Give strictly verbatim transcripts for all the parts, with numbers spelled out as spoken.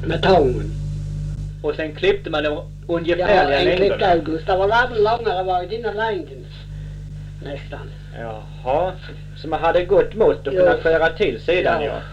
med tången. Och sen klippte man de ungefärliga Ja, en klippt längderna. august. Det var labben långare var i dina längden. Nästan. Jaha, så man hade gott mått att Jo. kunna skära till sedan, Ja. ja.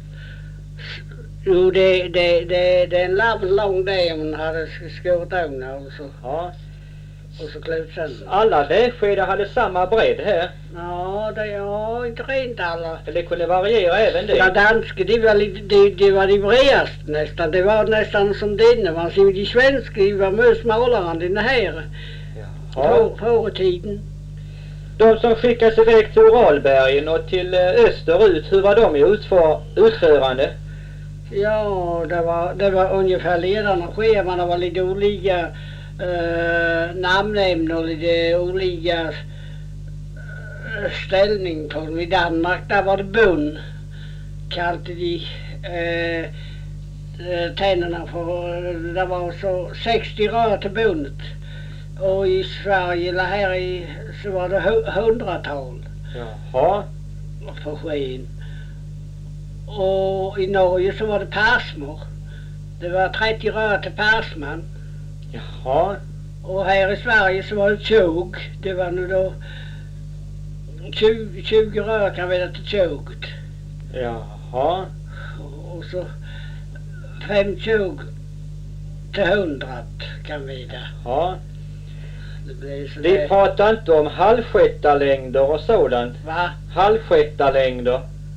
Jo, det, det, det, det är en labben lång det man hade skurit av den och så, Ja. och så klippt sönder. Alla vägskedar hade samma bredd här. Ja, det ja, inte rent alla. Eller det kunde variera även Ja, det. danska, det var, lite, det, det var de bredaste nästan. Det var nästan som dina. Man ser de svenska, de var mycket smalare än den här. Ja. Förr i tiden. De som skickades iväg till Uralbergen och till eh, österut, hur var de i utför, utförande? Ja, det var, det var ungefär ledarna scheman. Det var lite olika eh, namnämnen och lite olika eh, ställning på dem. I Danmark där var det bunn. Kallade de eh, eh, tänderna för, det var så sextio rör till bunnet. Och i Sverige eller här i, så var det hu- hundratal Jaha. för sken. Och i Norge så var det persmor. Det var trettio rör till persman. Jaha. Och här i Sverige så var det tjog. Det var nu då tjugo, tjugo rör kan vara till tjoget. Jaha. Och så fem tjog till hundrat kan vara. Ja. Det blir så Vi det, pratar inte om halvskättarlängder och sådant. va? Halvskättarlängder.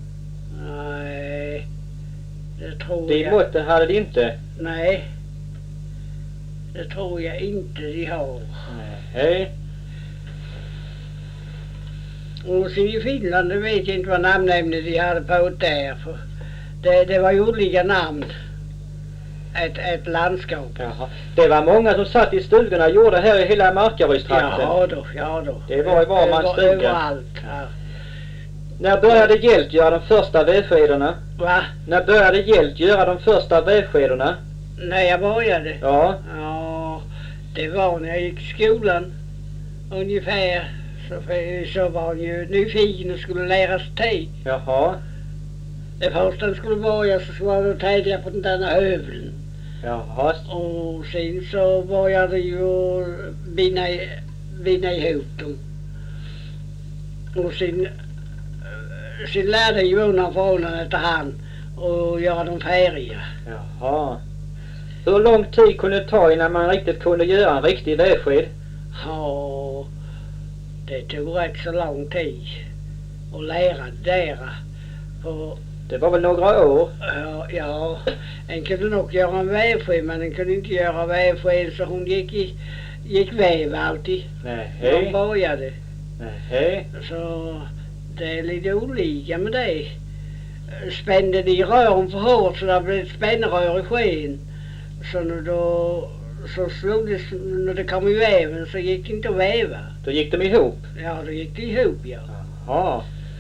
Nej, det tror De jag. måtten hade de inte. Nej, det tror jag inte de har. Nej. Och så i Finland, det vet jag inte vad namnämnet de hade på där. För det, det var ju olika namn. Ett, ett landskap. Jaha. Det var många som satt i stugorna och gjorde här i hela Markarydstrakten. Ja då, ja då. Det var ju var man Över- stuga. Överallt här. När började Hjält göra de första vägskedorna? Va? När började Hjält göra de första vägskedorna? När jag började? Ja. Ja, det var när jag gick i skolan. Ungefär. Så, så var jag ju nyfiken och skulle lära sig till. Jaha. Det första skulle börja så var det att tädja på den där höveln. Jaha. Och sen så började ju binda, i- binda ihop dem. Och sen, sen lärde jag ju undan för undan efterhand och göra dem färdiga. Jaha. Hur lång tid kunde det ta innan man riktigt kunde göra en riktig vägsked? Ja, det tog rätt så lång tid att lära det där. För, Det var väl några år? ja, ja, en kunde nog göra en vävsked men en kunde inte göra vävsked så hon gick, i, gick väv alltid. Hon Nej. började. Nej. Så det är lite olika med det. Spände de rören för hårt så det blev ett spännrör i sken. Så nu då så slog det, när det kom i väven så gick det inte att väva. Då gick de ihop? Ja, då gick det ihop, ja. Jaha.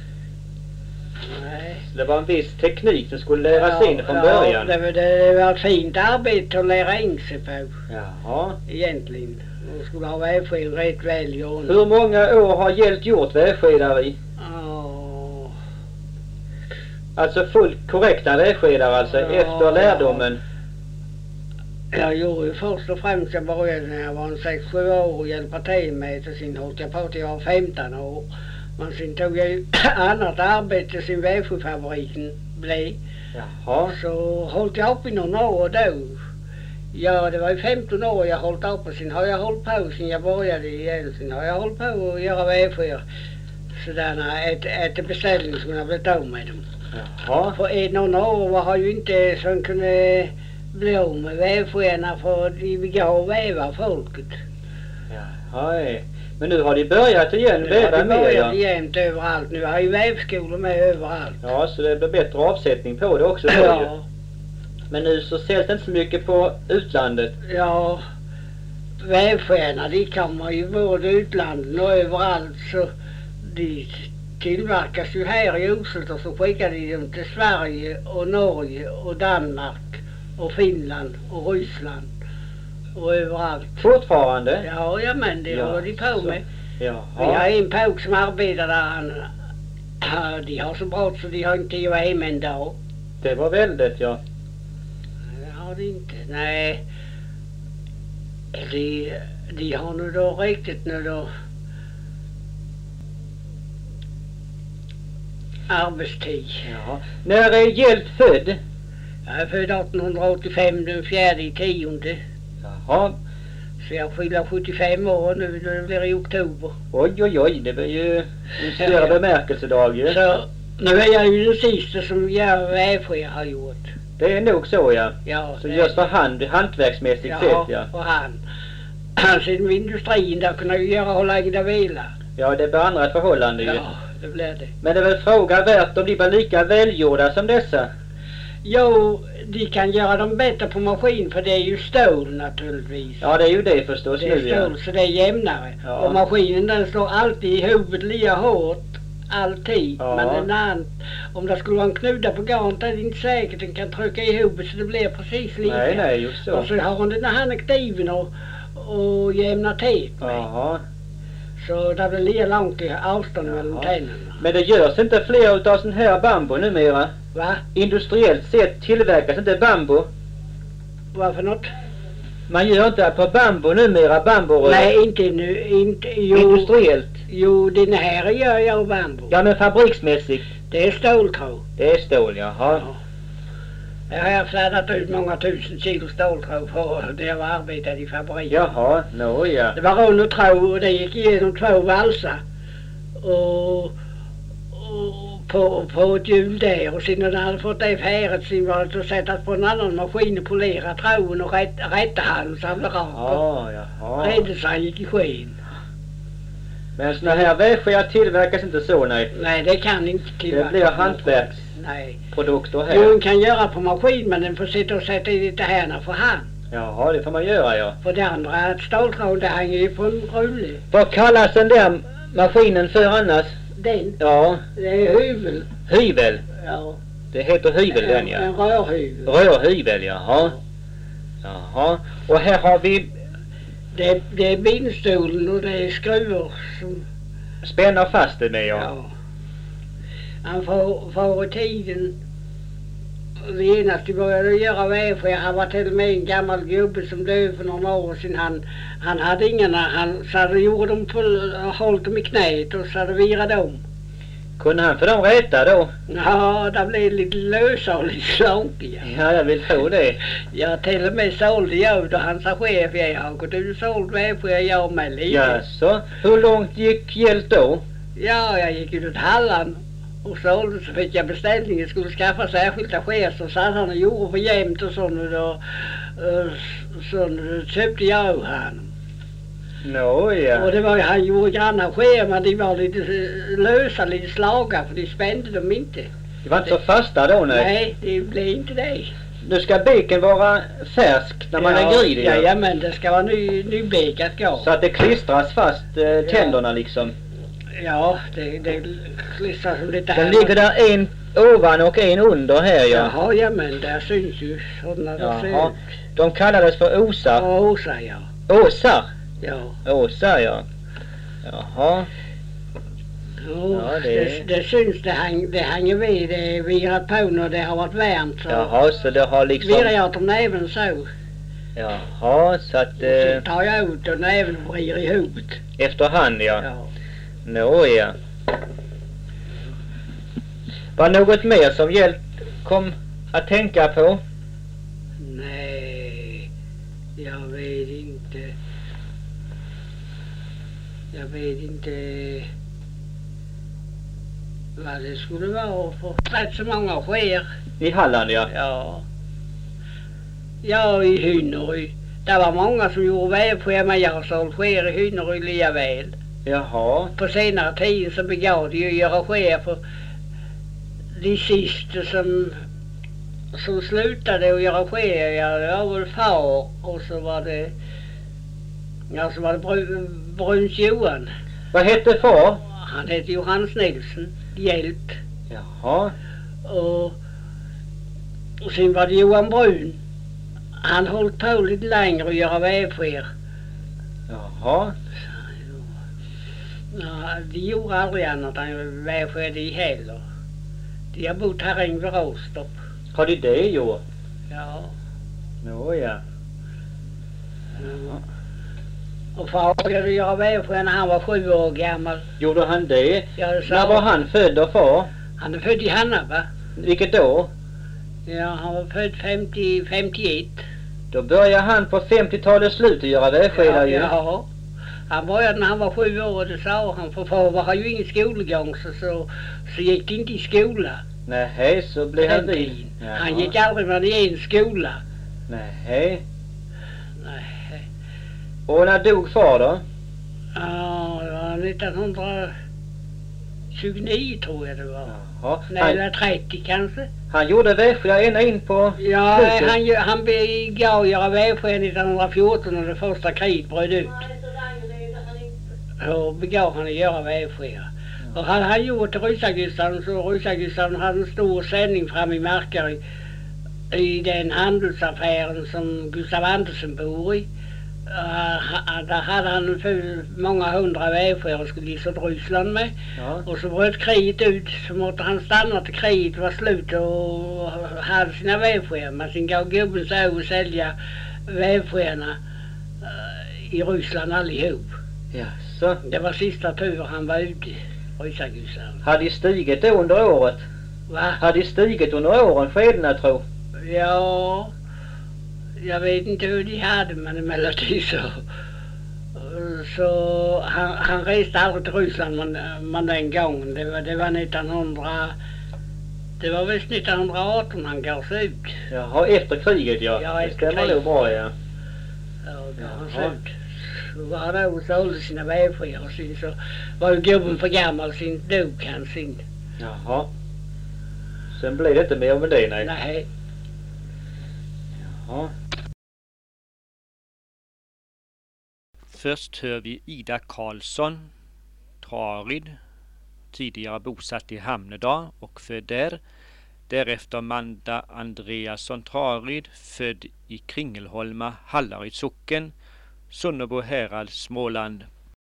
Nej. Så det var en viss teknik som skulle läras in från ja, början? Det, var- det var ett fint arbete att lära in sig på, Jaha. egentligen. Man skulle ha vävskeden rätt väl gjord. Hur många år har Hjält gjort vägskedar i? Ja. Alltså fullt korrekta vägskedar alltså, Ja, efter lärdomen? Jag gjorde ju först och främst, jag började när jag var en sex sju år och hjälpa till med det. Sen höll jag på till jag var femton år. Men sen tog jag ju annat arbete sen vävskedsfabriken blev. Jaha. Så höll jag upp i några år då. Ja, det var ju femton år jag hållit upp och sen har jag hållit på sen jag började igen. Sen har jag hållit på att göra vävsked. Sådana, ett, ett beställning som jag blivit av med dem. Jaha. För ett några år var jag ju inte så kunde bli av med vävskedarna för de vill ha väva folket. Jaha. ja. Men nu har de börjat igen Nu har väva de mer, börjat ja. jämt överallt. Nu har ju vävskolor med överallt. Ja, så det blir bättre avsättning på det också. Då ju. Ja, Men nu så säljs det inte så mycket på utlandet. ja. Vävskedarna de kommer ju både utlandet och överallt så de tillverkas ju här i huset och så skickar de dem till Sverige och Norge och Danmark och Finland och Ryssland och överallt. Fortfarande? Ja, ja men det Ja, håller de på så. med. Vi har Jaha. en påk som arbetar där. Han, ja, de har så bra så de har inte tid att vara hemma en dag. Det var väldigt, ja. har de inte. Nej. De, de har nu då riktigt nu då arbetstid. Ja. När är Hjelt född? Jag är född artonhundraåttiofem den fjärde i tionde. Jaha. Så jag fyller sjuttiofem år nu, det blir i oktober. Oj, oj, oj, det blir ju en större bemärkelsedag ju. Så nu är jag ju den sista som jag vävsker har gjort. Det är nog så, ja. Ja, som görs för hand, hantverksmässigt ja, sett, ja. för hand. Sen industrin där kunde ju göra hur länge det vila. Ja, det blir andra förhållande ju. Ja, det blir det. Men det är väl fråga värt om de blir lika välgjorda som dessa? Jo, de kan göra dem bättre på maskin för det är ju stål naturligtvis. Ja, det är ju det förstås det är nu, stål, ja. så det är jämnare. Ja. Och maskinen den slår alltid i huvudet lika hårt. Alltid. Ja. Men den andra, om det skulle vara en knuda på garnet är det inte säkert den kan trycka i huvudet så det blir precis lika. Nej, nej, just så. Och så har hon den här kniven och, och jämnar tet med. Jaha. Så det blir lika långt i avstånd mellan Jaha. tänderna. Men det görs inte fler utav sån här bambu numera? Va? Industriellt sett tillverkas inte bambu. Vad för något? Man gör inte på bambu numera, bamburör. Nej, inte nu. Inte, jo, Industriellt. Jo, den här gör jag av bambu. Ja, men fabriksmässigt. Det är ståltråd. Det är stål, jaha. Ja. Jag har färdat ut många tusen kilo ståltråd för det jag var arbetade i fabrik. Jaha, nå ja. Det var rund och tråd och det gick igenom två valsar. Och, och på, på ett hjul där. Och sen när den hade fått det färdigt sen var det att sätta på en annan maskin och polera tråden och rätt, rätta han så han blev rak. Ja, jaha. Räddelsen gick i sken. Men såna här vävskär tillverkas inte så, nej. Nej, det kan inte Det tillverkas. blir hantverks. Nej. Produkter här. Jo, den kan göra på maskin men den får sitta och sätta i lite här för hand. Jaha, det får man göra, ja. För det andra ståltråd det hänger ju på en rulle. Vad kallas den där maskinen för annars? Den, Ja, det är hyvel. hyvel. Ja. Det heter hyvel den, En, ja. en rörhyvel. Rörhyvel, jaha. Jaha. Och här har vi Det, det är bindstolen och det är skruvar som... spänner fast det med, ja. Ja. Han får, får i tiden... Det enaste började göra vävskär. Han var till och med en gammal gubbe som döde för några år sedan. Han, han hade inga, han så hade gjort dem på, hållit dem i knät och så hade virat dem. Kunde han för dem rätta då? Ja, det blev lite lösa och lite slankiga. Ja, jag vill tro det. Jag till och med sålde jag då han sa chef. Jag har gått ut och sålt vävskär jag med lite. Ja, så. Hur långt gick Hjelt då? Ja, jag gick ut åt Halland och sålde så fick jag beställningen. Skulle skaffa särskilda skär så satt han och gjorde för jämt och sånt och då, uh, så köpte jag av honom. Nå, ja. Och det var ju, han gjorde granna skär men de var lite lösa, lite slaga för de spände dem inte. Det var inte så fasta då, nej. Nej, det blev inte det. Nu ska beken vara färsk när man ja, är gridig. Ja, ja, men det ska vara ny, nybekat gå. Så att det klistras fast eh, tänderna liksom. Ja, det, det klistrar som lite här. Den ligger där en ovan och en under här, ja. Jaha, ja men där syns ju sådana där ser Jaha. ut. De kallades för osar. Ja, Åsa, ja. Åsar? Ja. Åsar, ja. Jaha. Jo, Ja, det... det- Det, syns, det, häng, det hänger vid, det är virat på när det har varit varmt så. Jaha, så det har liksom... Virar jag åt om näven så. Jaha, så att... Eh... Eh, Så tar jag ut och näven vrir i huvudet. efterhand, ja. Ja. Nå, ja. Var något mer som Hjelt kom att tänka på? Nej, jag vet inte. Jag vet inte vad det skulle vara för rätt så många skär. I Halland, ja. Ja. Ja, i Hynnery. Det var många som gjorde vävskär men jag har sålt skär i Hynnery lika väl. Jaha. På senare tid så begav de ju göra skär för de sista som, som slutade att göra skär. Ja, det var väl far och så var det, ja, så var det Bru, Bruns Johan. Vad hette far? Han hette Johannes Nilsson, Hjelt. Jaha. Och, och sen var det Johan Brun. Han höll på lite längre att göra vävskär. Jaha. Ja, de gjorde aldrig annat än vävskär de heller. De har bott här invid Råstorp. Har de det gjort? Ja. Nå ja. Ja. Och far började göra vävsjö när han var sju år gammal. Gjorde han det? Ja, det sa När var han född och far? Han är född i Hanna, va? Vilket då? Ja, han var född femtio, femtioett. Då började han på femtiotalets slut att göra vävskeda Ja, ju. ja. Han började när han var sju år, det sa han. För far var ju ingen skolgång så, så, så gick det inte i skola. Nej, så blev han vid. Han gick aldrig med i en skola. Nej. Nej. Och när dog far då? Ja, det var nittonhundratjugonio tror jag det var. Jaha. Nej, Han, eller trettio kanske. han gjorde vävskeda ända in på Ja, slutet. han, ju- han begav göra vävsked nittonhundrafjorton när det första kriget bröt ut. Då begav han att göra vävsked. Och hade han gjort till Rysagustaden så Rysagustaden hade en stor sändning fram i Markar i, i den handelsaffären som Gustav Andersen bor i. Uh, där hade han för många hundra vävsked och skulle gissa Ryssland med. Ja. Och så bröt kriget ut så måste han stanna till kriget var slut och hade sina vävsked. Men sen gav gubben sig att sälja vävskedena uh, i Ryssland allihop. Jaså. Det var sista tur han var ute, Rysagustaden. Hade de stigit då under året? Va? Hade de stigit under åren skedena tro? Ja, jag vet inte hur de hade men emellertid så. Så han, han reste aldrig till Ryssland men, men den gången. Det var, det var nittonhundra. Det var visst nittonhundraarton han gav sig ut. Jaha, efter kriget ja. Ja, det efter stämmer kriget. nog bra ja. Ja, gav han Jaha. sig ut. Så var han där och sålde sina vävsked och sin så var ju gubben för gammal sin dog han sin. Jaha. Sen blev det inte mer med det, nej. Nej. Jaha. Först hör vi Ida Karlsson, Trarid, tidigare bosatt i Hamnedal och född där. Därefter Manda Andreasson Trarid, född i Kringelholma, Hallaryds socken, Sunnebo härad, Småland.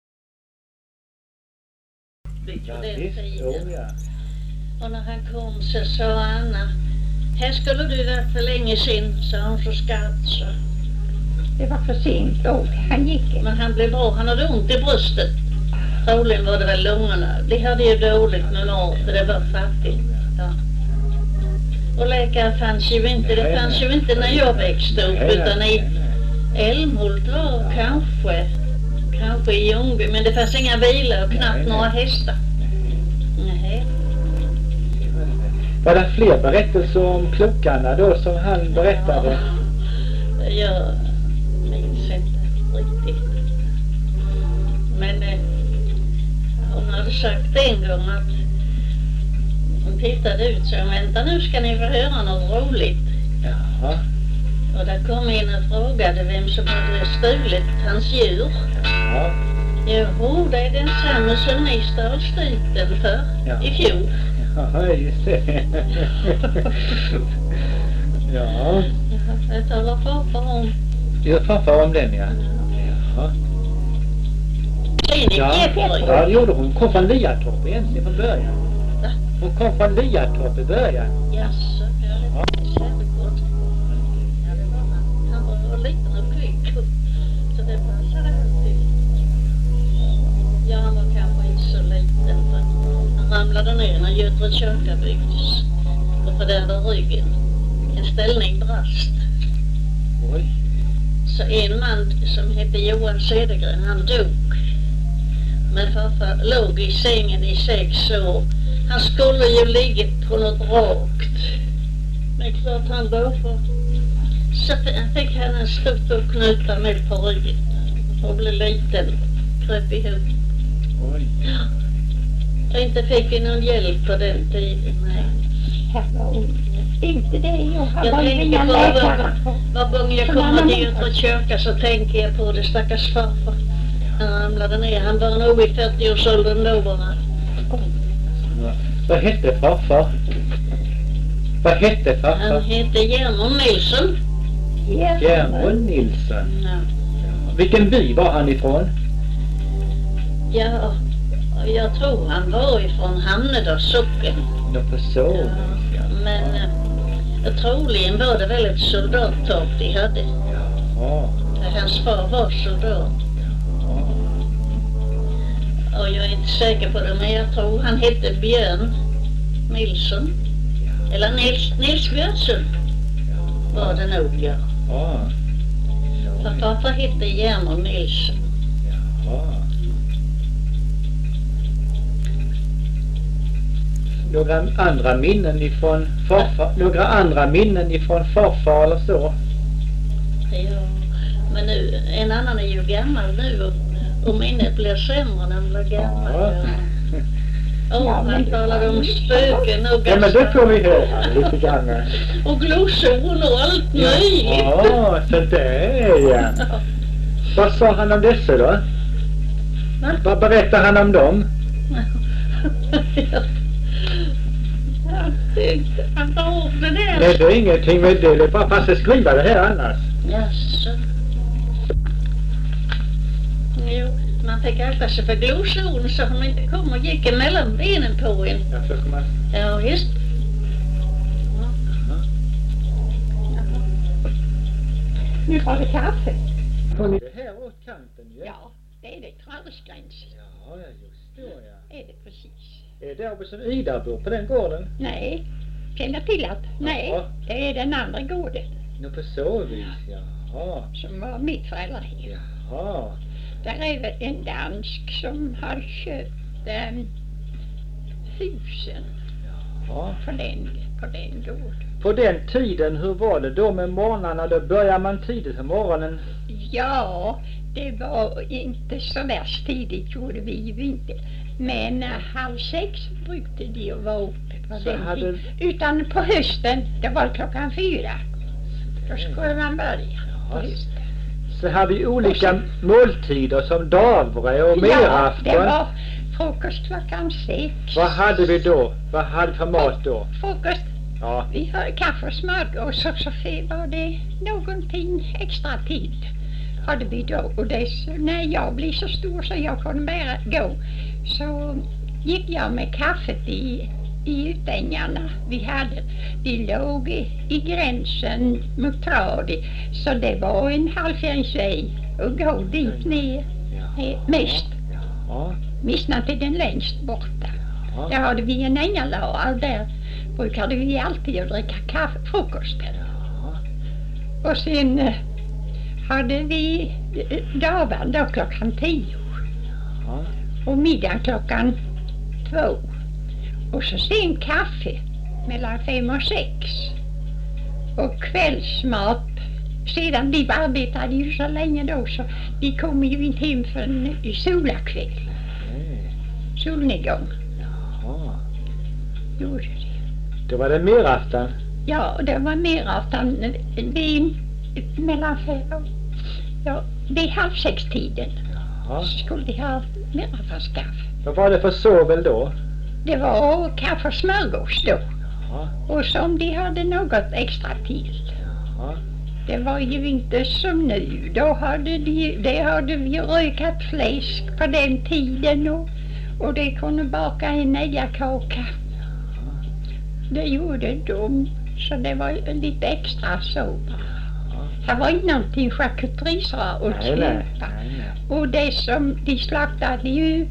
Ja, Den visst, tiden. oh, ja. Och när han kom så sa Anna, här skulle du varit för länge sedan, sa hon så skarpt så. Det var för sent då. Han gick. Men han blev bra, han hade ont i bröstet. Troligen var det väl lungorna. De hade ju dåligt med mat för det var fattigt. Ja. Och läkare fanns ju inte, det fanns ju inte när jag växte upp utan i Älmhult var kanske, kanske i Ljungby, men det fanns inga bilar och knappt några hästar. Nej. Var det fler berättelser om klockarna då som han berättade? Ja, jag minns inte riktigt. Men eh, hon hade sagt en gång att hon tittade ut så vänta nu ska ni få höra något roligt. Jaha. Och där kom in och frågade vem som hade stulit hans djur. Ja. Jo, det är densamma som ni stal stuten för Ja. i fjol. Jaha, just det. Ja. Jag talar farfar om. Gör farfar om den, ja. Jaha. Är ni Ja, jättebra? ja, det gjorde hon. Hon kom från Liatorp egentligen från början. Va? Hon kom från Liatorp i början. Jaså, ja, det var inte särskilt gott. Ja, det var han. Han var liten och kvick. Så det passade alltid. Ja, han var kanske inte så liten. För han ramlade ner när Götra kyrka byggdes. Och fördärvade ryggen. En ställning brast. Oj. Så en man som hette Johan Cedergren, han dog. Men farfar låg i sängen i sex år. Han skulle ju ligga på något rakt. Men klart han låg för. Så fick han en stor knuta med på ryggen. Och blev liten. Kröp ihop. Oj. Och inte fick vi någon hjälp på den tiden, nej. Här var hon. Inte det. Och han Jag var ju tänker inga på läkare. var gång jag kommer till Götra kyrka så tänker jag på det stackars farfar. Han ramlade ner. Han var nog i fyrtioårsåldern då bara. Vad hette farfar? Vad hette Han farfar? hette Germund Nilsson. Germund Nilsson. Ja. Vilken by var han ifrån? Ja, jag tror han var ifrån Hamnedals socken. Nå på så Ja, vis, ja. men eh, Och troligen var det väl ett soldattak de hade. Jaha. Hans far var soldat. Och jag är inte säker på det, men jag tror han hette Björn Nilsson. Eller Nils, Nils Björnsson var det nog, ja. Ja. För pappa hette Germund Nilsson. Jaha. Några andra minnen ifrån farfar, några andra minnen ifrån farfar eller så? Ja, men nu, en annan är ju gammal nu och, och minnet blir sämre när man blir gammal. Ja. Åh, oh, han talade om spöken och Ja, men det får vi höra lite grann. och glosor och allt möjligt. Ja, så det ja. Vad sa han om dessa då? Va? Vad berättar han om dem? Jag tyckte han tar upp det där. Nej, det är ingenting med det. Det är bara fast att skriva det här annars. Jaså. Jo, man fick akta sig för glosorn så de inte kom och gick emellan benen på en. Ja, så kan man... Ja, visst. Nu har vi kaffe. Får ni det här åt kanten ju? Ja, det är det. Trallsgräns. Ja, ja, just det, ja. Är det precis. Är det där uppe som Ida bor på den gården? Nej, känner till att nej, Jaha. det är den andra gården Nå, på så vis, jaha. som var mitt föräldrahem. Jaha. Där är väl en dansk som har köpt um, husen Ja. på den, på den gården. På den tiden, hur var det då med morgnarna? Då börjar man tidigt på morgonen. Ja, det var inte så värst tidigt gjorde vi ju inte. Men uh, halv sex brukade de att vara uppe på Så den hade- tiden. Utan på hösten, det var klockan fyra. Då skulle man börja på Ja. hösten. Så har vi olika måltider som davre och Ja, merafton. det var frukost klockan sex. Vad hade vi då? Vad hade vi för mat då? Frukost. Ja. Vi hade kaffe och smörgås och så var det någonting extra till. Hade vi då. Och det, när jag blev så stor så jag kunde bara gå så gick jag med kaffet i, i utängarna vi hade. De låg i, i gränsen mot Tradi. Så det var en halvfjärdsväg och gå dit ner. Eh, Mest. Ja. Missna till den längst borta. Ja. Där hade vi en ängalare. Där brukade vi alltid att dricka kaffe, frukost. Ja. Och sen eh, hade vi eh, dagen då klockan tio. Ja. Och middag klockan två. Och så sen kaffe mellan fem och sex. Och kvällsmat. Sedan de arbetade ju så länge då så de kom ju inte hem för en solakväll. Nej. Solnedgång Ja. gjorde det. Då var det merafton. Ja, det var mer afton. Det mellan fem och... Ja, det är halv sex tiden. Ja. Skulle de ha meraftons-kaffe. Vad var det för sovel då? Det var kaffe och smörgås då. Ja. Och som de hade något extra till. Ja. Det var ju inte som nu. Då hade de, det hade vi rökat fläsk på den tiden och, och det kunde baka en äggakaka. Det gjorde de. Så det var lite extra så. Det var inte någonting charkuterisar att Nej, nej. köpa. Nej, nej. Och det som de slaktade ju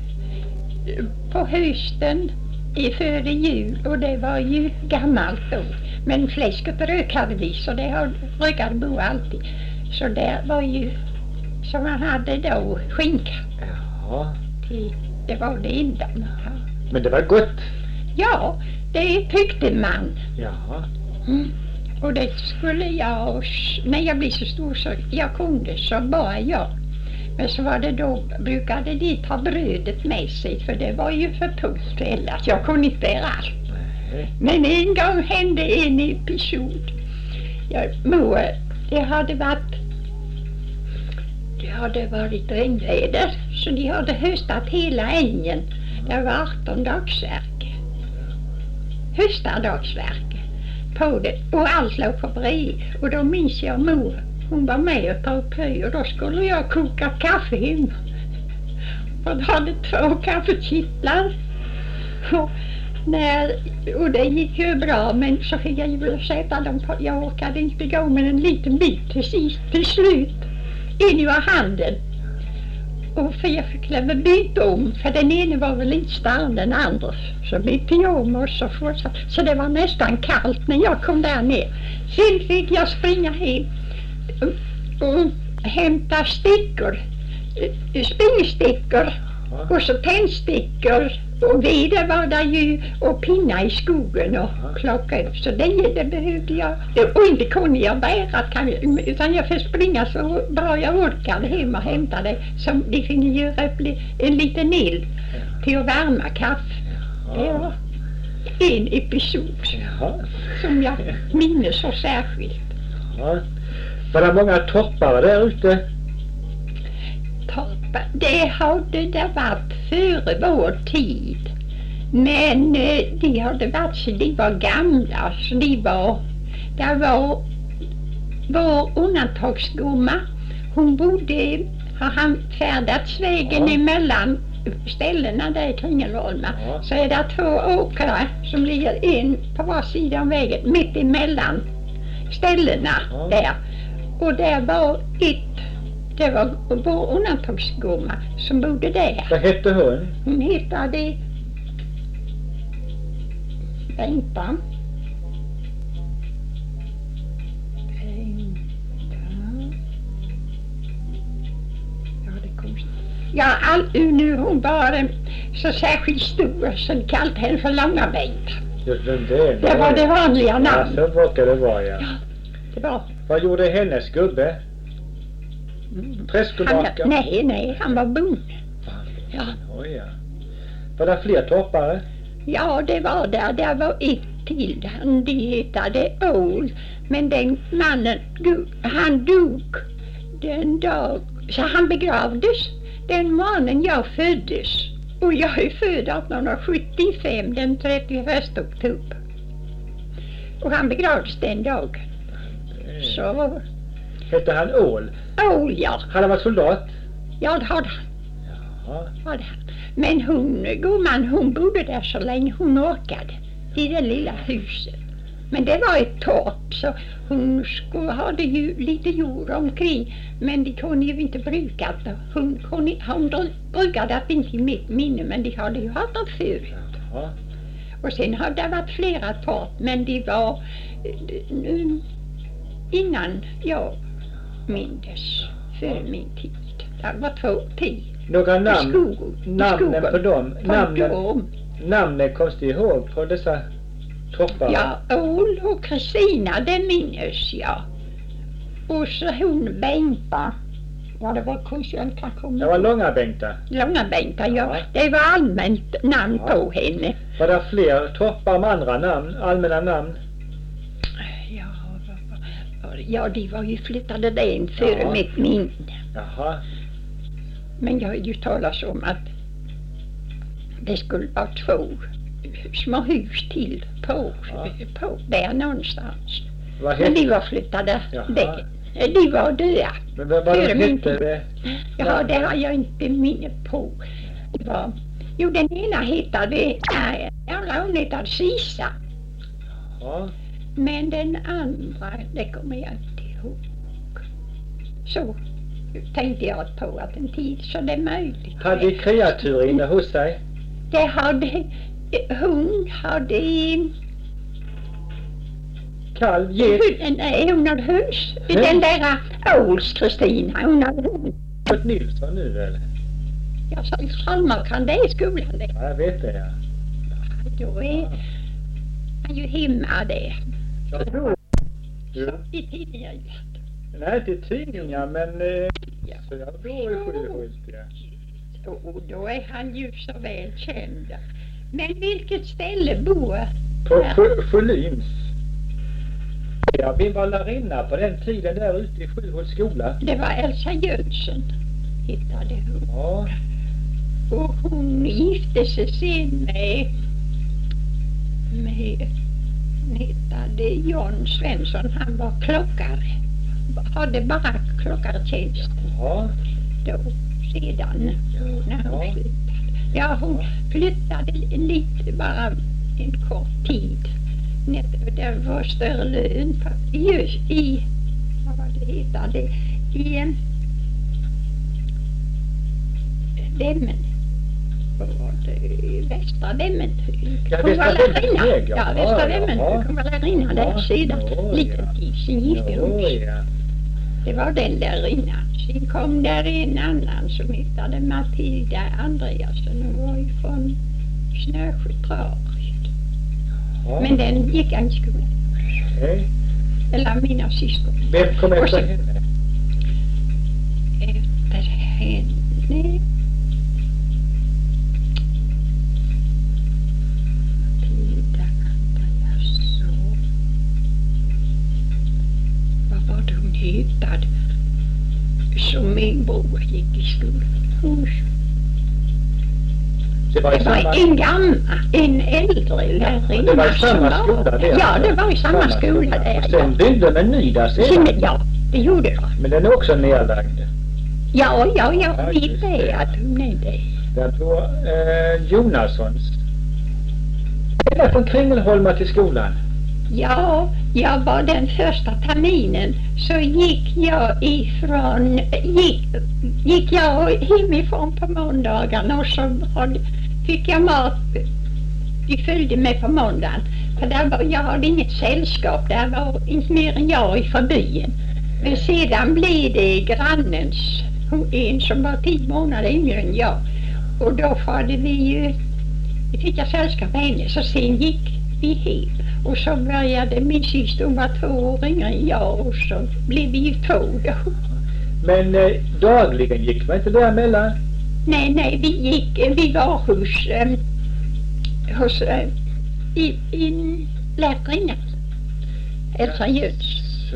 på hösten i före jul och det var ju gammalt då. Men fläsket rökade vi så det har rökade bo alltid. Så det var ju som man hade då skinka. Ja. Till, det var det enda man hade. Men det var gott. Ja, det tyckte man. Jaha. Mm. Och det skulle jag, när jag blev så stor så jag kunde så bara jag. Men så var det då, brukade de ta brödet med sig för det var ju för tungt eller jag kunde inte bära allt. Nej. Men en gång hände en episod. Jag, mor, det hade varit, det hade varit regnväder så de hade höstat hela ängen. Det var arton dagsverke. Höstadagsverke på det och allt låg på bred. Och då minns jag mor, hon var med och tog pö och då skulle jag koka kaffe hemma. Och då hade två kaffekittlar. Och när, och det gick ju bra, men så fick jag ju väl sätta dem på, jag orkade inte gå med en liten bit till, sist, till slut in i handen. Och för jag fick lämna byta om, för den ene var väl lite starkare än den andra. Så bytte jag om och så fortsatte. Så det var nästan kallt när jag kom där ner. Sen fick jag springa hem och, och hämta stickor, springstickor och så tändstickor. Och vidare var det ju och pinna i skogen och plocka upp. Så det, det behövde jag. Och inte kunde jag bära, kan jag, utan jag fick springa så bra jag orkade hem och hämta det. Som de finge göra upp en liten eld till att värma kaffe. Det var en episod som jag minns så särskilt. Ja. Var det många toppare där ute? Toppar, det hade det varit före vår tid. Men eh, de hade varit så de var gamla, så de var, det var vår undantagsgumma. Hon bodde, har han färdats vägen ja. emellan ställena där i Kringelholma. Ja. Så är det två åkrar som ligger en på var sida om vägen, mitt emellan ställena ja. där. Och där var ett, det var vår undantagsgumma som bodde där. Vad hette hon? Hon hettade Bengta. Ja, det kom. Ja, all, nu hon var så särskilt stor så de kallade henne för Långa Bengta. Just det, det, det var det vanliga namnet. Ja, så brukar det vara, ja. Ja, det var. Vad gjorde hennes gubbe? Mm. Träskobakare? Nej, nej, han var bonde. Ja. Oh, ja. Var det fler toppare? Ja, det var där. Det var ett till. Han, de hittade Ål. Men den mannen, han dog den dag, så han begravdes den morgonen jag föddes. Och jag är född arton sjuttiofem, den trettioförsta oktober. Och han begravdes den dagen. Mm. Så... Hette han Ål? Ål, ja. Han var soldat? Ja, det hade han. Ja. Hade han. Men hon, gumman, hon bodde där så länge hon orkade. I det lilla huset. Men det var ett torp, så hon skulle ha det ju lite jord omkring. Men de kunde ju inte bruka det. Hon, kunde, hon brukade det inte i mitt minne, men de hade ju haft det förut. Ja. Och sen har det varit flera torp, men de var uh, innan jag mindes, för min tid. Det var två tid. Några namn, skog, namnen på dem, namnen, på namnen kom du ihåg på dessa toppar? Ja, Ål och Kristina, det minns jag. Och så hon Bengta. Ja, det var konsul kan komma. Det var Långa Bengta. Långa Bengta, ja. ja. Det var allmänt namn ja. på henne. Var det fler toppar med andra namn, allmänna namn? Ja, ja, de var ju flyttade den före ja. mitt minne. Jaha. Men jag har ju talat om att det skulle vara två små hus till på, ja. på där någonstans. Men de var flyttade det, de var döda. Men vad var det hette det? Ja, det har jag inte minne på. Det var, jo, den ena hittade, ja, hon hittade Sisa. Ja. Men den andra, det kommer jag inte ihåg. Så tänkte jag på att en tid så det är möjligt. Hade kreatur inne hos sig? Det hade, hon hade... Kalv, get? Nej, hon hade höns. Den där Åls Kristina, hon hade höns. Kurt Nilsson nu eller? Jag sa, Salmar kan det i skolan det. Ja, jag vet det, ja. Då är han ju hemma där. Jag tror... Ja. I tidningar. Nej, inte i tidningar, men... Eh, ja. Så jag bor i Skyhult, ja. Och då är han ju så väl känd. Men vilket ställe bor? På Sjölins. Ja, vi var lärarinna på den tiden där ute i Skyhults skola. Det var Elsa Jönsson, hittade hon. Ja. Och hon gifte sig sen med... med... hon hittade Jan Svensson, han var klockare. Hade bara klockartjänst. Ja. Då, sedan, när hon ja. flyttade. Ja, hon flyttade lite bara en kort tid. Net- Det var större lön på, just i, vad var det heter det, i eh, Vemmen. Vad var det? Västra Vemmen. Ja, Hon var Västra lärarinna. Vemmen, ja. Ja, Västra Ja, Vemmen. ja. Hon var lärarinna där Ja, sedan. ja, Liten ja. tid. Sen gifte hon Oj, sig. ja. Det var den lärarinnan. Sen kom där en annan som hette Matilda Andreasson. Hon var ifrån Snösjötraryd. Ja. Men den gick jag i skolan. Okej. Eller mina syskon. Vem kom Och efter sen- henne? Efter henne. Matilda Andreasson. Vad var det hon hette? Som min bror gick i skolan. Hon- Det var i Det var samma... en gammal, en äldre lärarinna. Det var i samma som skola där? Ja, det var i samma skola där. Och sen byggde de en ny där Sen, sedan. ja, det gjorde de. Men den är också nedlagd. Ja, ja, Ja, jag just vet det. det, att hon är det. Den på eh, Jonassons. Det var från Kringelholma till skolan. Ja, jag var den första terminen så gick jag ifrån, gick, gick jag hemifrån på måndagen och så hade, fick jag mat, de följde med på måndagen. För där var, jag hade inget sällskap, där var inte mer än jag ifrån byn. Men sedan blev det grannens, en som var tio månader yngre än jag. Och då hade vi ju, vi fick jag sällskap med henne, så sen gick vi hem. Och så började min syster, hon var två år yngre än jag, och så blev vi ju två då. Men eh, dagligen gick man inte däremellan. Nej, nej, vi gick, vi var hos, eh, hos, eh, i, i lärarinnan. Elsa Jöns. Så.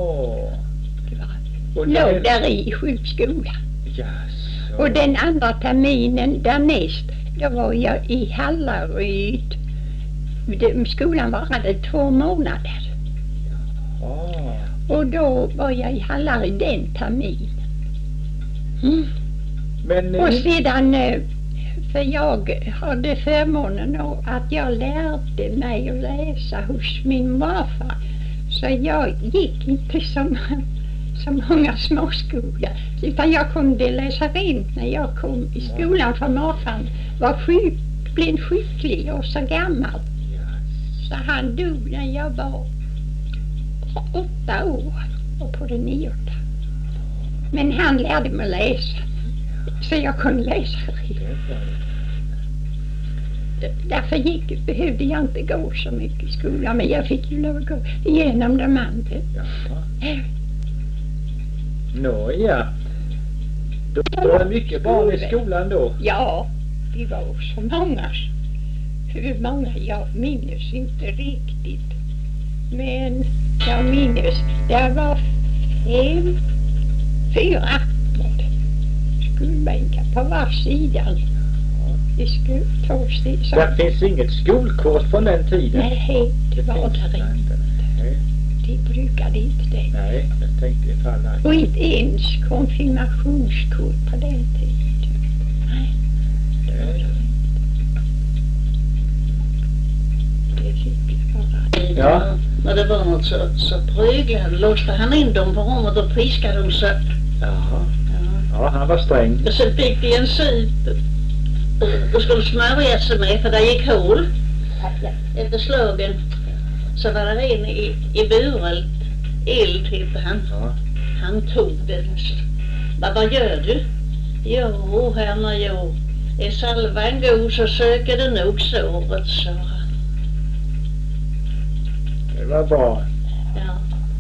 Det var, Och låg där i Skyltskola. Jaså. Och den andra terminen därnäst, då var jag i Hallaryd. Det- Skolan varade två månader. Ja. Och då var jag i Hallaryd den termin. Mm. Men eh, Och sedan, eh, för jag hade förmånen av att jag lärde mig att läsa hos min morfar. Så jag gick inte som, som många småskolor, utan jag kunde läsa rent när jag kom i skolan, för morfar var sjuk, blev sjuklig och så gammal. Så han dog när jag var åtta år och på det nionde. Men han lärde mig läsa. Så jag kunde läsa rent. Därför gick, behövde jag inte gå så mycket i skolan. Men jag fick ju lov att gå igenom de andra. Jaha. Nå ja. Då var det mycket barn i skolan då. Ja, vi var så många. Hur många jag minns inte riktigt. Men jag minns, det var fem, fyra var det. Skolbänkar på var sidan. I skol, två sidor. Det finns inget skolkort från den tiden. Nej, det var finns det det inte. Nej, De brukade inte det. nej, jag tänkte ifall att... Och inte ens konfirmationskort på den tiden. Nej, Nej. det fick vara. Ja. När det var något så, så pryglade, låste han in dem på rummet och piskade dem så. Jaha. Ja. Ja, han var sträng. Och sen fick de en sup och, och skulle smörja sig med, för det gick hål efter slagen. Så var det en i, i Burelt, Eld hette han. Ja. Han tog den. Vad, vad gör du? Jo, här när jag är salvan god så söker det nog såret, sa han. Det var bra. Ja.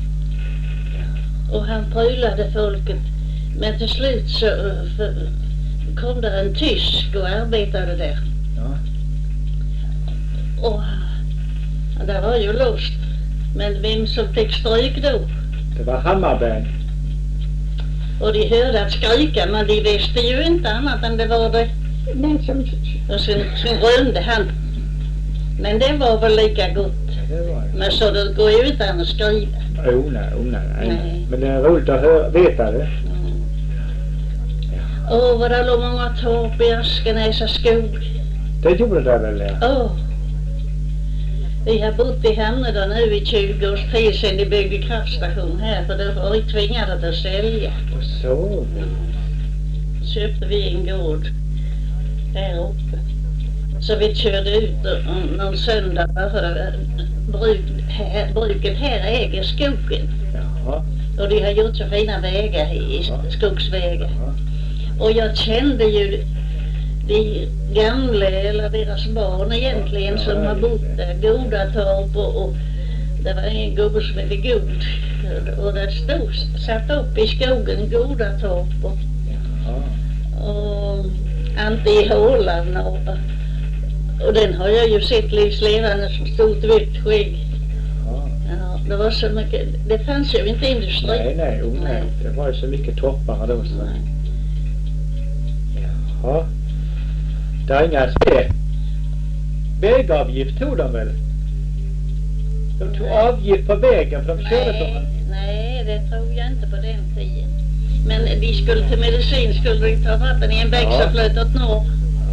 Och han prylade folket. Men till slut så för, kom där en tysk och arbetade där. Ja. Och ja, det var ju lust. Men vem som fick stryk då? Det var Hammarberg. Och de hörde att skrika, men de visste ju inte annat än det var det. Den som, Och sen, sen rönde han. Men det var väl lika gott. Det var det. Men så det går ju inte an att skriva. Oh, nej, oh, nej, nej. Nej. Men det är roligt att höra, veta det. Åh, oh, vad det låg många torp i Askenäsa skog. Det gjorde det väl, ja. Åh, Vi har bott i Hamneda nu i tjugo års tid sedan de byggde kraftstation här, för då var vi tvingade att sälja. Och så. Köpte vi en gård där uppe. Så vi körde ut och, någon söndag för bruk, här, bruket här äger skogen. Jaha. Och de har gjort så fina vägar, i skogsvägar. Jaha. Och jag kände ju de gamla, eller deras barn egentligen, som har bott där, Godatorp, och, och det var en gubbe som hette God. Och det stod, satt upp i skogen, Godatorp, och, och Ante i Håland, och, och den har jag ju sett livslevande som stort vitt skägg. Ja, det var så mycket, det fanns ju inte industri. Nej, nej, oh, nej. Det var ju så mycket toppar då. Så. Jaha. Det är inga spel. Vägavgift tog de väl? De tog avgift på vägen för de körde på den. Nej, det tror jag inte på den tiden. Men de skulle till medicin, skulle de ta vatten i en bäck Ja. som flöt åt norr.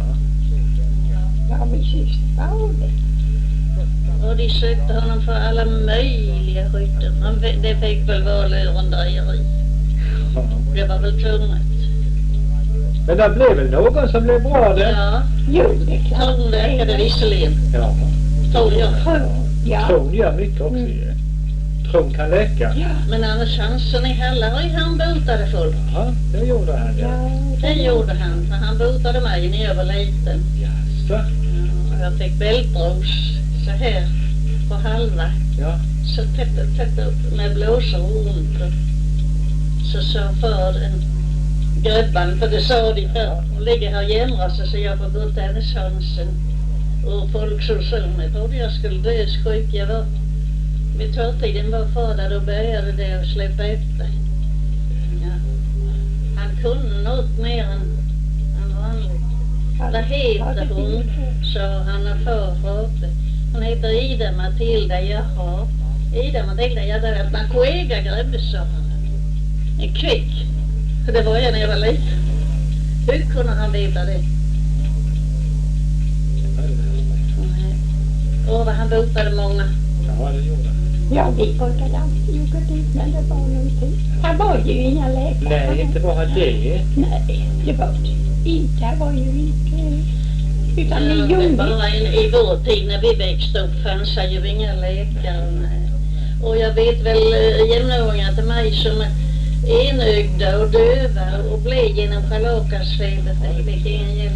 Ja, precis. Var det? Och de sökte honom för alla möjliga skytten. Men det fick väl vara lurendrejeri. Det var väl tvunget. Men det blev väl någon som blev bra där? Ja, Jo, det är klart. tron verkade visserligen. Ja. Tror jag. Tron, ja. Tron gör mycket också. Mm. Tron kan läcka. Ja, Men Anders Hansson i Hallaryd, han botade folk. Ja, det gjorde han ja. ja. Det gjorde han, för han botade mig när jag var liten. Jaså? Och jag fick bältros så här på halva. Ja. Så tätt, tätt upp med blåsor och ont. Så sa fadern, gröbban, för det sa de förr, hon ligger här och jämrar sig, så jag får gå till hennes Hansen. Och folk som såg mig trodde jag skulle dö, sjuk jag var. Vid tvåtiden var fader, då började det att släppa efter. Ja. Han kunde något mer än, än vanligt. Vad heter hon? Sa han och far frågade. Hon heter Ida Matilda. Jaha. Ida Matilda, ja, det var man koega gräbbe, sa han. En kvick. För det var jag när jag var liten. Hur kunde han veta det? Nej. Och vad han botade många. Ja, det gjorde han. Ja, vi brukade alltid ju gå dit, men det var nog inte. Här var ju inga läkare. Nej, inte bara det. Nej, det var inte. Här var ju inte. Utan Ja, det men gjorde. bara en, i vår tid när vi växte upp fanns det ju inga läkare. Nej. Och jag vet väl äh, jämnåringar till mig som är enögda och döva och blev genom scharlakansfeber. Det fick ingen hjälp.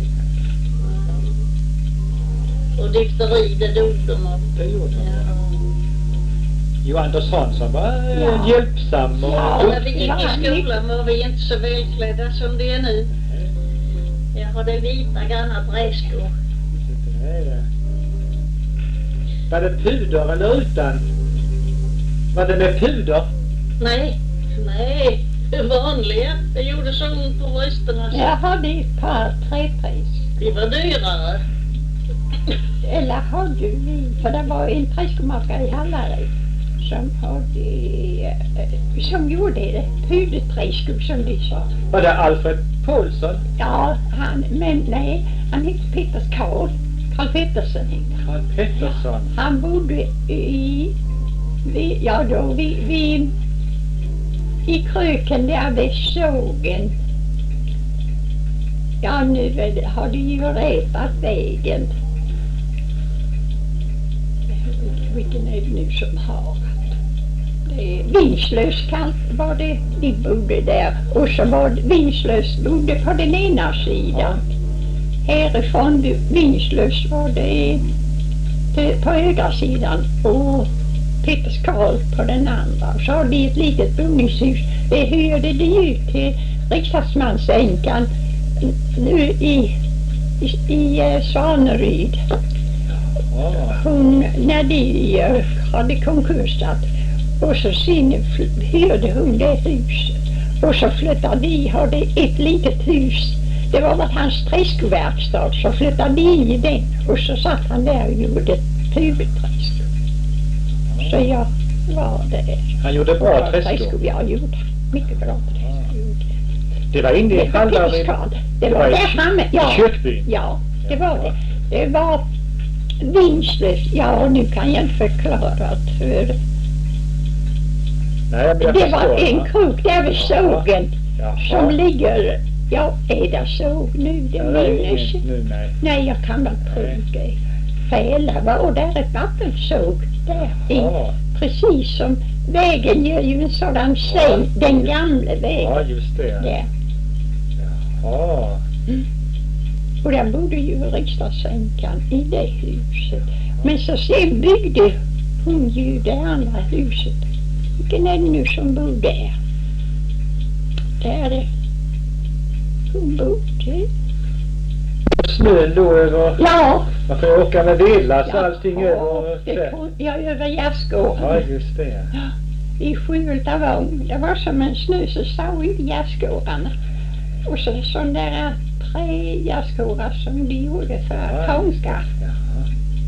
Och difteri, det dog de av. Det gjorde han. Ja. Jo, Anders Hansson var eh, Ja. hjälpsam och Ja. Och när vi gick i skolan var vi inte så välklädda som det är nu. Jag hade vita granna träskor. Nej, det. Var det puder eller utan? Var det med puder? Nej, nej, det vanliga. Det gjorde så ont på brösterna. Jag hade ett par träträs. Det var dyrare. Eller hade vi, för det var en träskomakare i Hallaryd som hade, eh, som gjorde det, puderträskor som de sa. Var det Alfred Paulsson? Ja, han, men nej, han hette Peters Karl, Karl Pettersson hette han. Carl Pettersson? Han bodde i, vi, ja då, vi, vi, i kröken där vid sågen. Ja, nu är det, har de ju rätat vägen. Vilken är det nu som har det? är Vinslös var det, de bodde där. Och så var det, Vinslös bodde på den ena sidan. Härifrån Vinslös var det till, på högra sidan och Peters Karl på den andra. Och så har de ett litet boningshus. Det hyrde de ut till riksdagsmansänkan nu i, i, i uh, Svaneryd. Hon, när de uh, hade konkursat och så sen hyrde hon det huset och så flyttade de, hade ett litet hus, det var väl hans träskoverkstad, så flyttade de in i den och så satt han där och gjorde pubeträskor. Så jag var där. Han gjorde bra träskor? Ja, gjorde mycket bra träskor. Det var inne i Hallaryd. Det var där framme, ja. I kyrkbyn? Ja, det var det. Det var Vinslöst, ja nu kan jag inte förklara för Nej, men jag det var förstår, en va? krok där vid sågen Jaha. som ligger, ja är det såg nu, det Ja, det är minns ingen nu, nej. nej jag kan väl tro det. Fälla var och där ett vattensåg där i, Ja. precis som vägen gör ju en sådan sväng, den gamla vägen. Ja, just det. Där. Ja. Och där bodde ju riksdagsänkan i det huset. Men så sen byggde hon ju det andra huset. Vilken är det nu som bor där? Där hon bodde. Snön då över... Ja. Man får ju åka med villa så ja, allting ja, över... det kom, ja, över gärdsgården. Ja, just det. I Skjultavång. Det var som en snö så såg inte gärdsgårdarna. Och så sån där trägärdsgårdar som de gjorde för Ja. konka. Jaha.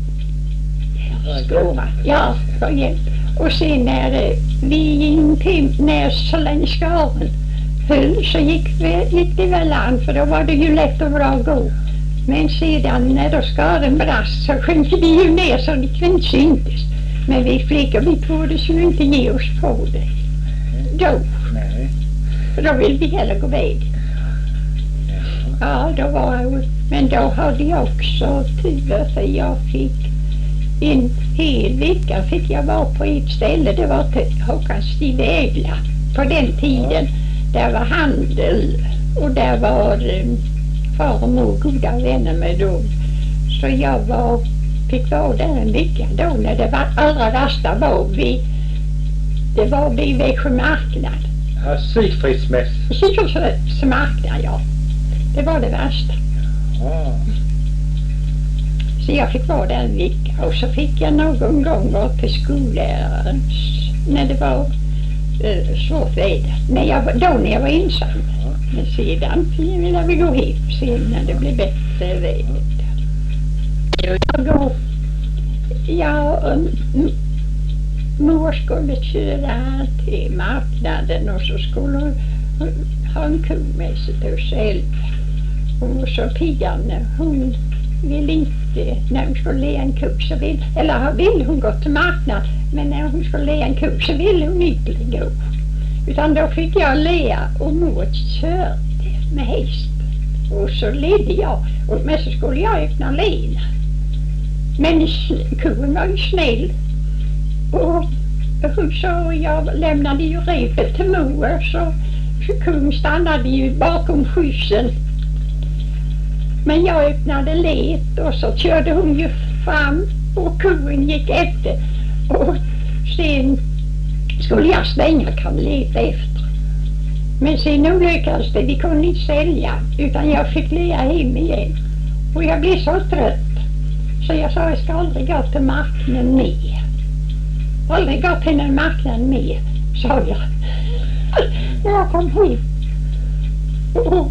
Skåra. Ja, för hjälp. Och sen när det, vi gick till, när så länge skaren höll så gick, vi, gick det väl an för då var det ju lätt och bra att gå. Men sedan när då skaren brast så sjönk det ju ner så det kunde inte syntes. Men vi flickor vi tordes ju inte ge oss på det. Då. Nej. För då ville vi heller gå väg. Ja, då var jag, men då hade jag också tur för jag fick en hel vecka fick jag vara på ett ställe, det var till Håkans Vägla på den tiden. Där var handel och där var um, far och mor goda vänner med dem. Så jag var, fick vara där en vecka då när det var allra värsta var vi, det var vid Växjö marknad. Ja, Sigfridsmäss. Sigfrids marknad, ja. Det var det värsta. Ja. Så jag fick vara där en vecka och så fick jag någon gång vara till skolläraren när det var uh, svårt väder. När jag, då när jag var ensam. Men sedan ville vi gå hem sen när det blev bättre väder. Jag går, ja, um, mor skulle köra till marknaden och så skulle hon ha en ko med sig till att sälja. Och så Piggan, hon ville inte, när hon skulle le en ko så vill, eller ville hon gå till marknad, men när hon skulle le en ko så ville hon inte gå. Utan då fick jag lea och mor körde med häst. Och så ledde jag, och men så skulle jag öppna lena. Men kon var ju snäll. Och hon så jag lämnade ju repet till mor så kon stannade ju bakom skjutsen. Men jag öppnade let och så körde hon ju fram och kon gick efter. Och sen skulle jag svänga kan leta efter. Men sen olyckades det, vi kunde inte sälja utan jag fick lea hem igen. Och jag blev så trött så jag sa jag ska aldrig gå till marknaden mer. Aldrig gå till en marknad mer, sa jag. När jag kom hem. Och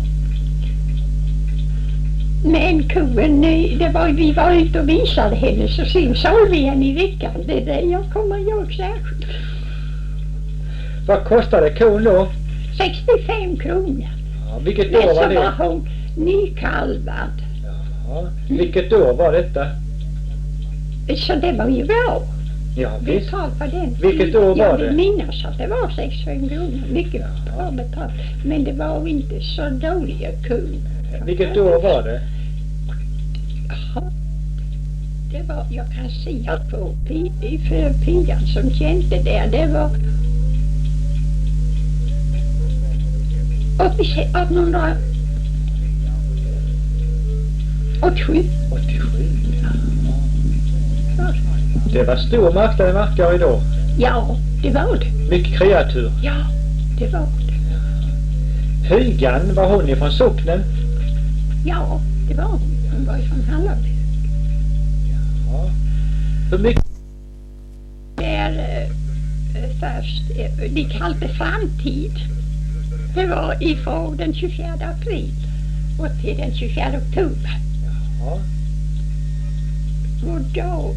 men kon, det var, vi var ute och visade henne så sen såg vi henne i veckan. Det är det jag kommer ihåg särskilt. Vad kostade kon då? sextiofem kronor. Ja, vilket Men år så var det? var hon nykalvad. Ja, vilket år var detta? Så det var ju bra. Ja, visst. Betalt för den. Vilket år var jag det? Jag vill minnas att det var sextiofem kronor. Mycket bra betalt. Men det var inte så dåliga kor. Vilket år var det? Jaha. Det var, jag kan säga på för pigan som kände det, det var artonhundraåttiosju. åttiosju. Det var stor marknad i Markaryd då. Ja, det var det. Mycket kreatur. Ja, det var det. Högan, var hon ifrån socknen? Ja, det var hon. Hon var ifrån Halland. Ja. Hur mycket? Där äh, först, äh, de kallade framtid. Det var ifrån den tjugofjärde april och till den tjugofjärde oktober. Ja. Och då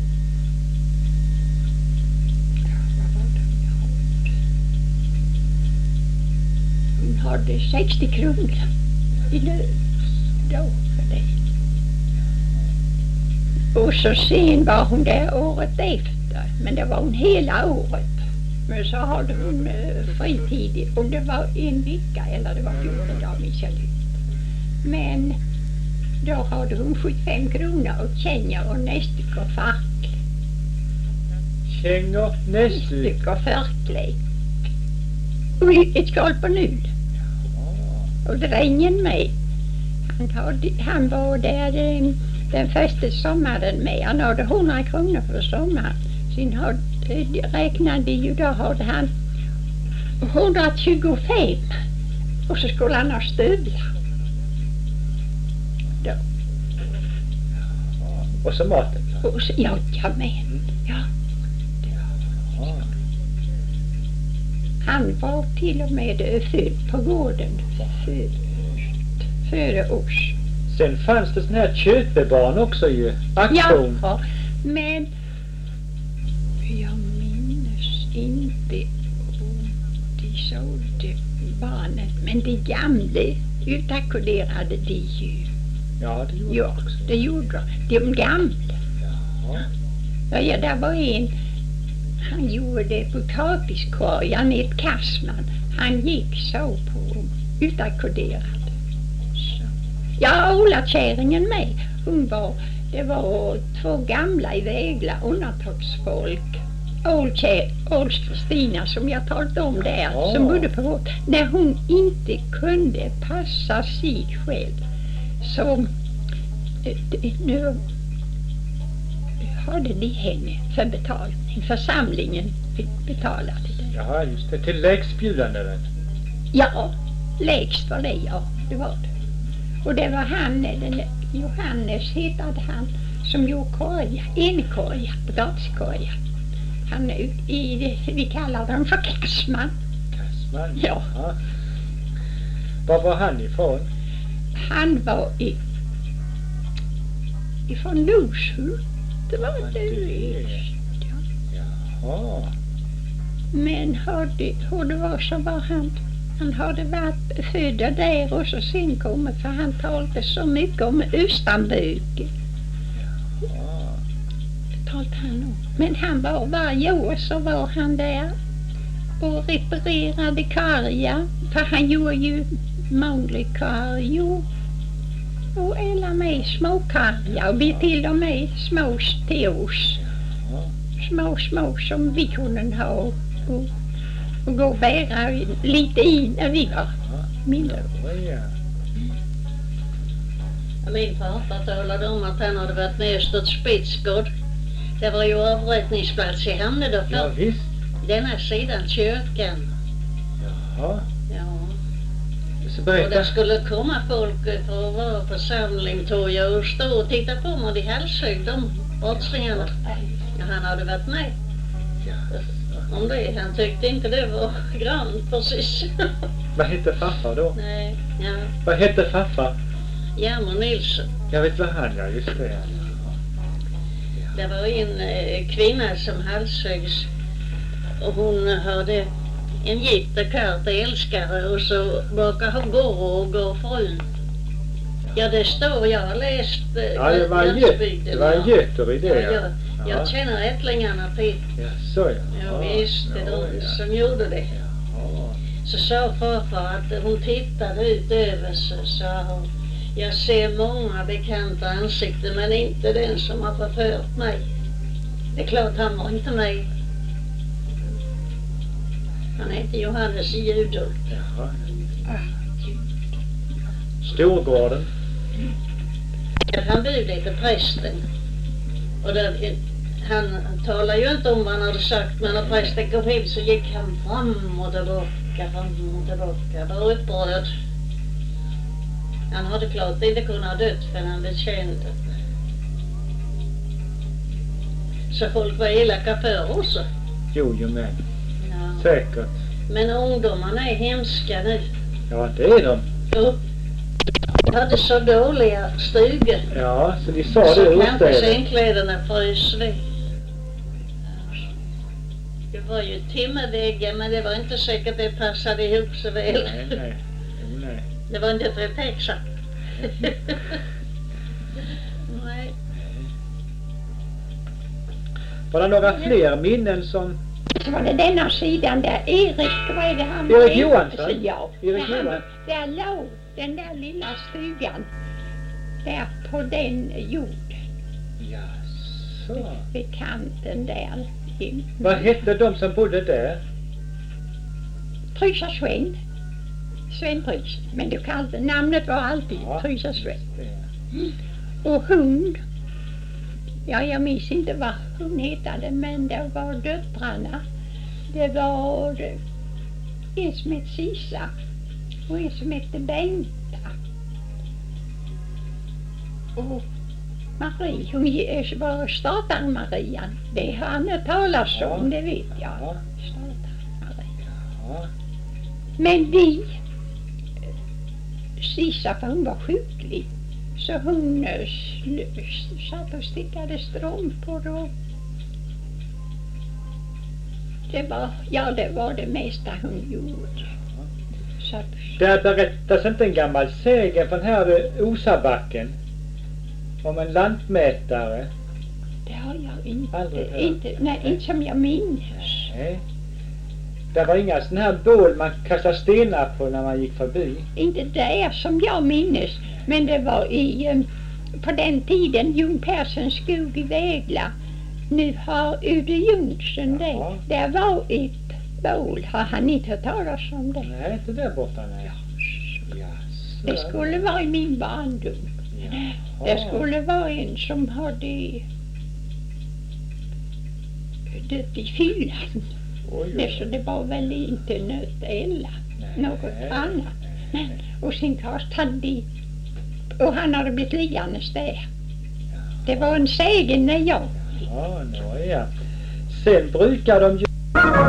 hon hade sextio kronor i lön då för det. Och så sen var hon där året efter. Men det var hon hela året. Men så hade hon eh, fritid. Och det var en vecka eller det var fjorton dagar minns jag inte. Men då hade hon sjuttiofem kronor och kängor och nästik och farkle. Kängor, nästik. Nästik och farkle. Och ett skal på null. Och drängen med. Han, hade, han var där den, den första sommaren med. Han hade hundra kronor för sommaren. Sen hade, räknade ju, då hade han hundratjugofem. Och så skulle han ha stövlar. Då. Och så maten. Och så, ja, ja men. Ja. Han var till och med född på gården. Född. Före oss. Sen fanns det sån här köpebarn också ju. Aktion. Ja, men jag minns inte om de sålde barnet. Men de gamla utakkoderade de ju. Ja, det gjorde Ja, de också. det gjorde de. De gamla. Ja. Ja, ja, där var en. Han gjorde potatiskorgen i ett kassman. Han gick så på utakkoderade. Ja, Ola-kärringen med. Hon var, det var två gamla i Vägla undantagsfolk. Ål-Kristina som jag talat om där, Ja. som bodde på vårt. När hon inte kunde passa sig själv så eh, nu hade de henne för betalning. Församlingen fick betala det. Ja, just det. Till lägstbjudande väl? Ja, lägst var det, ja, det var det. Och det var han, den, Johannes hittade han, som gjorde korja, en korja, potatiskorja. Han är i, vi kallar dem för Kassman. Kassman? Ja. Ja. Var var han ifrån? Han var i, ifrån Loshult. Det var Ja, det det- visst, ja. Jaha. Men hade, hur det var så var han, han hade varit född där och så sen kommit, för han talade så mycket om Östanböke. Ja. Talade han om. Men han var varje år så var han där och reparerade karja, för han gjorde ju månlig karjo och alla med små karja och vi till och med små till oss. Ja. Små små som vi kunde ha och, och gå och bära lite in när vi var mindre. Ja, ja. Min farfar talade om att han hade varit med och stått Spetsgård. Det var ju avrättningsplats i Hamne då Ja, för visst. denna sidan kyrkan. Jaha. Ja. Så Och berätta. det skulle komma folk för att vara församling tror jag och stå och titta på mig. De halshögg de brottslingarna. Ja, han hade varit med. Om det. Han tyckte inte det var grant precis. Vad hette farfar då? Nej, ja. Vad hette farfar? Jarmo Nilsson. Jag vet vad han, ja, just det. Det var en eh, kvinna som halshöggs och hon hade en gift och kart älskare och så bakar hon går och går frun. Ja, det står, jag har läst eh, Ja, det var en Jönköping, get, det var en getter i Ja, det, jag, ja. jag känner ättlingarna till. Ja, så ja. Ja, visst, det är ja, de ja. som gjorde det. Ja. Så sa farfar att hon tittade ut över så sa hon, jag ser många bekanta ansikten men inte den som har förfört mig. Det är klart han var inte med. Han heter Johannes Judel. Jaha. Storgården. Han budade till prästen. Och där, han talade ju inte om vad han hade sagt men när prästen kom hem så gick han fram och tillbaka, fram och tillbaka. Var upprörd. Han hade klart inte kunnat dött för han bekände. Så folk var elaka för också. Jo, jo men. Ja. Säkert. Men ungdomarna är hemska nu. Ja, det är de. Och de hade så dåliga stugor. Ja, så de sa det Så i kanske städer. sängkläderna frös vid. Det var ju timmerväggar men det var inte säkert det passade ihop så väl. Nej, nej. Jo, nej. Det var inte tretexa. Nej. Var det några fler minnen som... Så var det denna sidan där Erik, vad är det han? Erik Johansson? Ja, Erik där, han, Johansson. där låg den där lilla stugan där på den jorden. Ja, så. Vid kanten där. I, Vad hette de som bodde där? Trysa Sven. Sven Trys. Men du kallade, namnet var alltid Ja. Trysa Sven. Och hon, ja jag minns inte vad hon hettade, men det var döttrarna. Det var en som hette Sisa och en som hette Bengta. Och Marie, hon ge- var Statare-Marian. Det har han hört talas om, Ja. det vet jag. Ja. Statare-Maria. Ja. Men vi, Sisa, för hon var sjuklig, så hon eh, sl- s- satt och stickade strumpor och det var, ja det var det mesta hon gjorde. Så att, Där berättas inte en gammal sägen från här vid Osabacken om en lantmätare. det har jag inte, Aldrig hört. inte, nej, inte som jag minns. Nej. Det var inga sådana här bål man kastade stenar på när man gick förbi. Inte där som jag minns, men det var i, eh, på den tiden, Jon Perssons skog i Vägla. Nu har Ude Jonsson det. Jaha. Där var ett bål. Har han inte hört talas om det? Nej, inte där borta, nej. Ja, så. Det skulle vara i min barndom. Jaha. Det skulle vara en som hade dött i fyllan. Oj, Det, oj, så det var väl inte nöt eller Nej. något annat. Men, och sin kast hade de, och han hade blivit liggandes där. Det var en sägen när jag. Ja, nåja. Sen brukar de ju...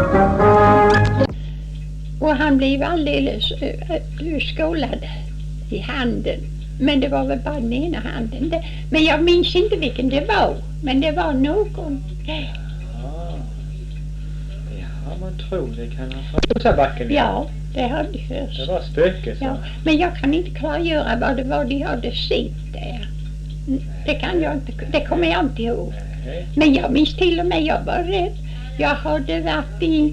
Och han blev alldeles äh, skålad i handen. Men det var väl bara den ena handen. Det, men jag minns inte vilken det var. Men det var någon där. Ja, ja man tror det kan ha från Osabacken. Ja, det hade jag hört. Det var spöke, så. Ja, men jag kan inte klargöra vad det var de hade sett där. Mm, Det kan jag inte, det kommer jag inte ihåg. Nej. Men jag minns till och med, jag var rädd. Jag hade varit i...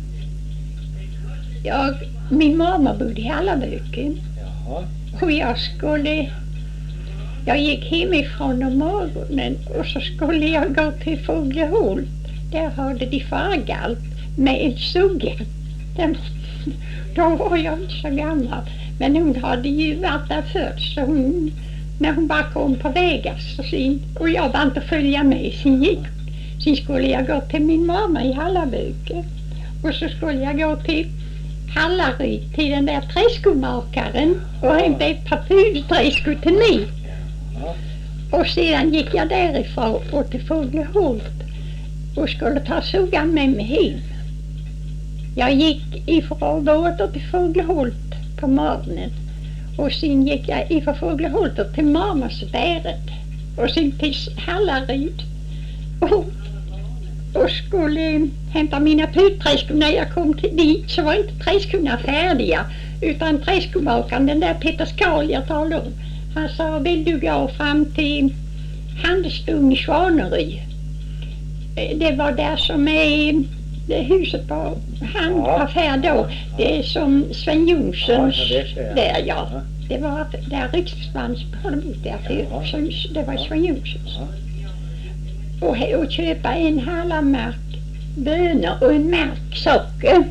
Jag, min mamma bodde i Hallavöken. Jaha. Och jag skulle... Jag gick hemifrån om morgonen och så skulle jag gå till Fågelholt. Där hade de fargalt med en sugga. Den, då var jag inte så gammal. Men hon hade ju varit där först. Så hon, när hon bara kom på vägen så sin, och jag var inte följa med. Sen, gick, sen skulle jag gå till min mamma i Hallavöken. Och så skulle jag gå till Hallaryd till den där träskomakaren och hämta ett par pudelträskor till mig. Ja. Och sedan gick jag därifrån och till Fågelholt och skulle ta sugan med mig hem. Jag gick ifrån båten till Fågelholt på morgonen och sen gick jag ifrån Fågelholt till mammas bäret och sen till Hallaryd och, och skulle hämta mina pudelträskor. När jag kom till dit så var inte träskorna färdiga utan träskomakaren, den där Peter Skål jag talade om, han sa, vill du gå fram till Handelsstuen i Svaneryd? Det var där som är det huset på handaffär då. Det är som Sven Jonssons Ja, jag vet det, ja. där, ja. Ja. Det var där riksbands hade bott där förut. Ja. Så det var Sven Jonssons. Ja. Och, he- och köpa en halvamark bönor och en mark socker.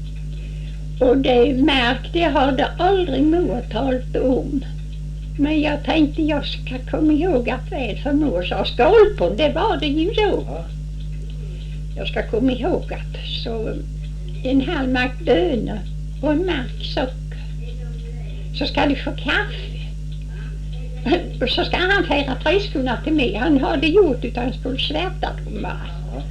Och det mark, det hade aldrig mor talat om. Men jag tänkte jag ska komma ihåg att väl för mor sa skål på, det var det ju då. Ja. Jag ska komma ihåg att så en halv mark bönor och en mark socker. Så ska du få kaffe. Och så ska han fära träskorna till mig. Han hade gjort utan han skulle svärta dem bara. Ja.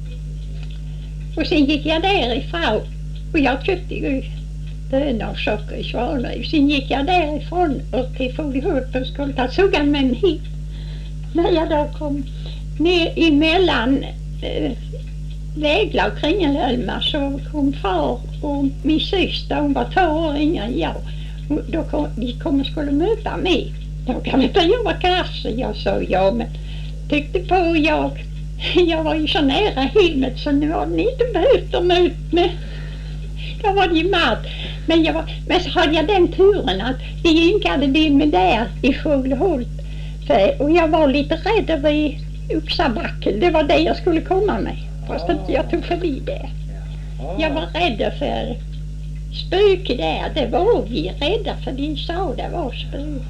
Och sen gick jag därifrån och jag köpte ju bönor och socker i Svaneryd. Sen gick jag därifrån och till Fågelholt och skulle ta sugan med mig hit. När jag då kom ner emellan eh, Vägla och Kringelholmar så kom far och min syster, hon var två år yngre än jag. Och då kom, de kom och skulle möta mig. Då kan inte jag vara kasse. Jag sa ja, men tyckte på jag jag var ju så nära hemmet så nu har ni inte behövt att möta mig. Då var det ju mat. Men, jag var, men så hade jag den turen att det ynkade det med där i Fågelholt. För, och jag var lite rädd över Oxabacken. Det var det jag skulle komma med. Fast inte jag tog förbi det. Jag var rädd för spöke där. Det var vi rädda för. De sa det var spöke.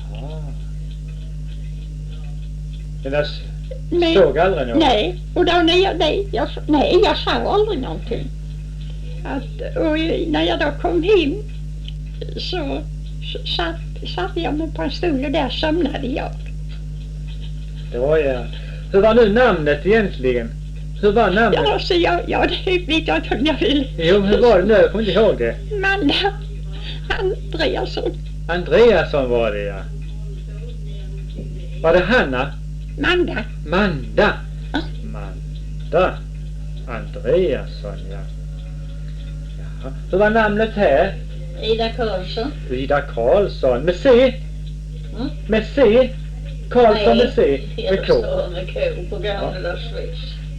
Men jag nej, såg aldrig något? Nej, och då när jag, nej, jag, nej, jag sa aldrig någonting. Att, och när jag då kom hem så, så satt, satt jag mig på en stol och där somnade jag. Det var ja. Hur var nu namnet egentligen? Hur var namnet? Ja, så jag, ja det vet jag inte om jag vill. Jo, hur var det nu? Jag kommer inte ihåg det. Manda Andreasson. Andreasson var det, ja. Var det Hanna? Manda. Manda. Ja. Manda. Andreasson, ja. Jaha. Hur var namnet här? Ida Karlsson. Ida Karlsson. Med C? Mm? Med C? Karlsson med C? Med K? Med K på gammaldagsvis.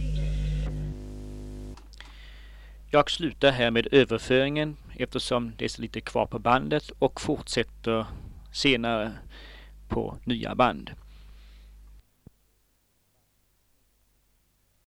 Jag slutar här med överföringen eftersom det är så lite kvar på bandet och fortsätter senare på nya band.